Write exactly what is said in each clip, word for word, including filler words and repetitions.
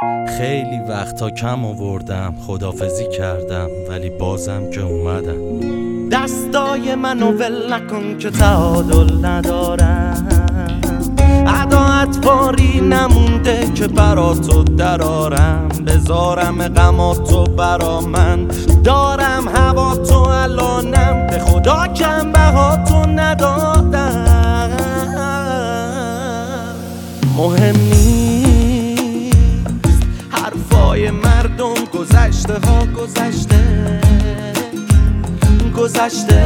خیلی وقتا کم آوردم، خدافزی کردم ولی بازم که اومدم. دستای منو ول نکن که تعادل ندارم، عداعت باری نمونده که برا تو درارم. بذارم غماتو برا من، دارم هوا تو الانم، به خدا کم بهاتو ندادم. مهم نیست حرفای مردم، گذشته ها گذشته گذشته.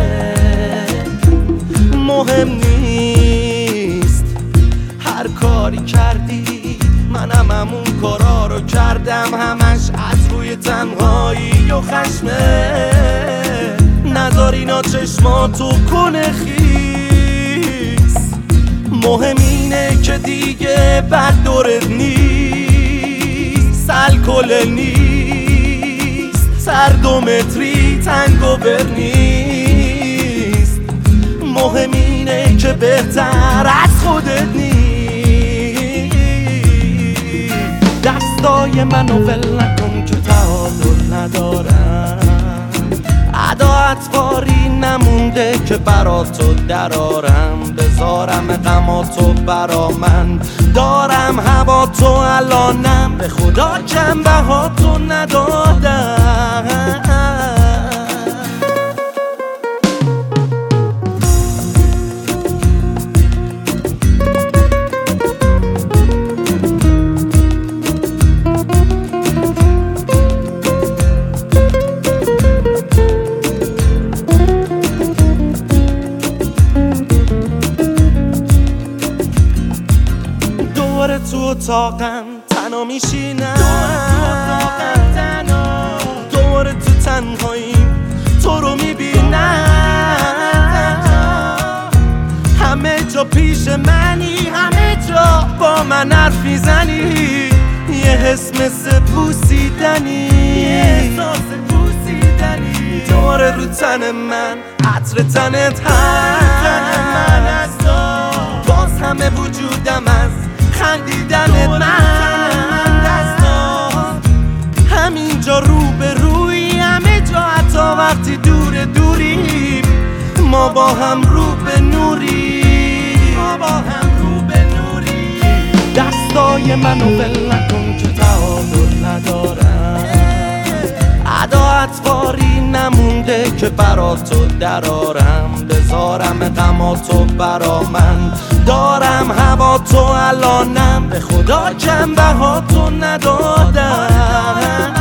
مهم نیست هر کاری کردی، منم همون کارا رو کردم، همش از روی تنهایی و خشمه. نذار اینا چشماتو کنه خیس. مهم اینه که دیگه بد دورت نیست، الکل نیست، سرد و متری تنگ و بر نیست. مهم اینه که بهتر از خودت نیست. دستای منو ول نکن که تعادل ندارم، عداعت باری نمونده که برا تو درارم. بذارم غماتو برا من، دارم هوا تو الانم، به خدا کم بهاتو ندادم. تو اتاقم تنها میشینم، دوباره تو تنهاییم تو رو میبینم. همه جا پیش منی، همه جا با من حرف میزنی. یه حس مثل بوسیدنی، دوباره رو تن من، عطر تنت هست، باز همه وجودم از خندیدنت من دستان. همینجا رو به روی، همه جا حتی وقتی دور دوریم، ما با هم رو به نوری، ما با هم رو به نوری. دستای منو ول نکن که تعادل ندارم، عداعت باری نمونده که برا تو درارم. بذارم غماتو برا من، دارم هوا تو الانم، به خدا کم بهاتو ندادم.